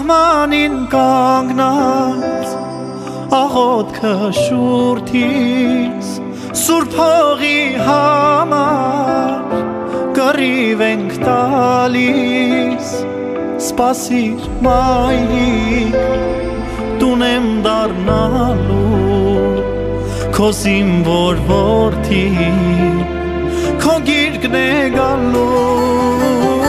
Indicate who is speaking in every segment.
Speaker 1: Սահմանին կանգնած աղոթքը շուրթից Սուրբ հողի համար կռիվ ենք տալիս Սպասիր մայրիկ տուն եմ դառնալու Քո զինվոր որդին Քո գիրկն է գալու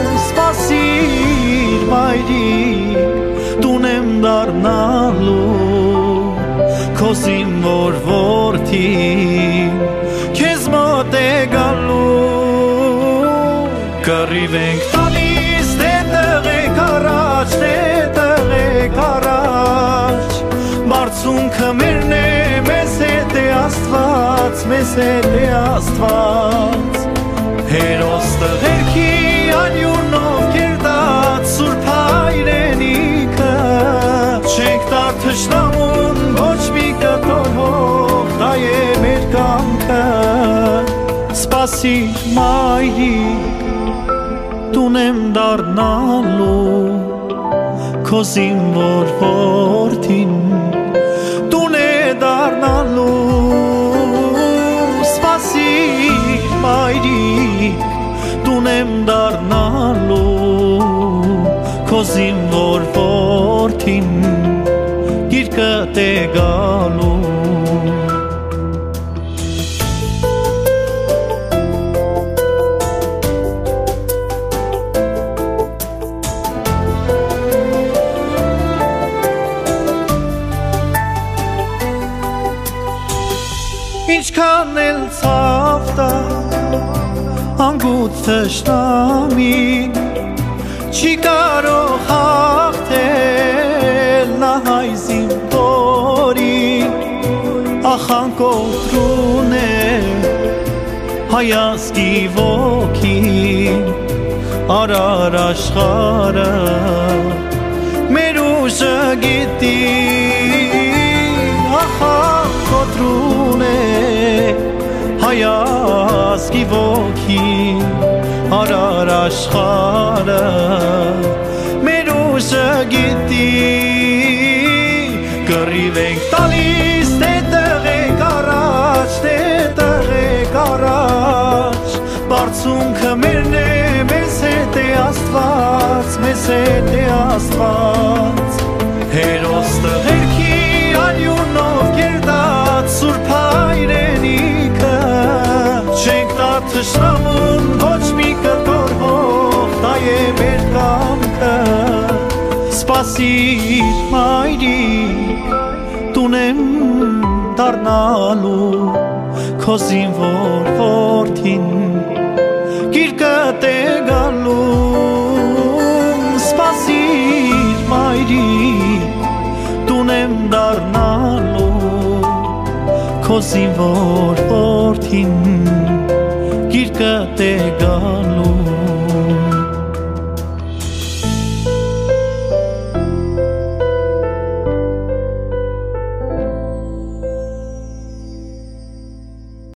Speaker 1: Սպասիր մայրիկ տուն եմ դառնալու Քո զինվոր որդին Քեզ մոտ է գալու Կռիվ ենք տալիս տեղեք առաջ տեղեք առաջ Բարձունքը մերն է մեզ հետ է Աստված մեզ հետ է Աստված Հերոս տղերքի անյունով կերտած Սուրբ հայրենիքը Չենք տար թշնամուն ոչ մի կտորվող Դա է մեր կամքը Սպասիր մայրիկ տուն եմ դառնալու Քո զինվոր որդին տուն է դառնալու Սպասիր մայրիկ տուն եմ դառնալու Քո զինվոր որդին գիրկդ է գալու Ինչքան էլ ցավ տա անգութ թշնամին Չի կարող հաղթել նա հայ զինվորին Ախանկոտրուն է հայազգի ոգին Արար աշխարը մեր ուժը գիտի Ախանկոտրուն է հայազգի ոգին Արար աշխարը մեր ուժը գիտի Կռիվ ենք տալիս տեղեք առաջ Բարձունքը մերն է մեզ հետ է Աստված մեզ հետ է Աստված Հերոս տղերքի անյունով կերտած Սուրբ հայրենիքը Չենք տար թշնամուն ոչ մի կտորվող Դա է մեր կամքը Սպասիր մայրիկ տուն եմ դառնալու Քո զինվոր որդին գիրկդ է գալու Սպասիր մայրիկ տուն եմ դառնալու Քո զինվոր որդին գիրկդ է գալու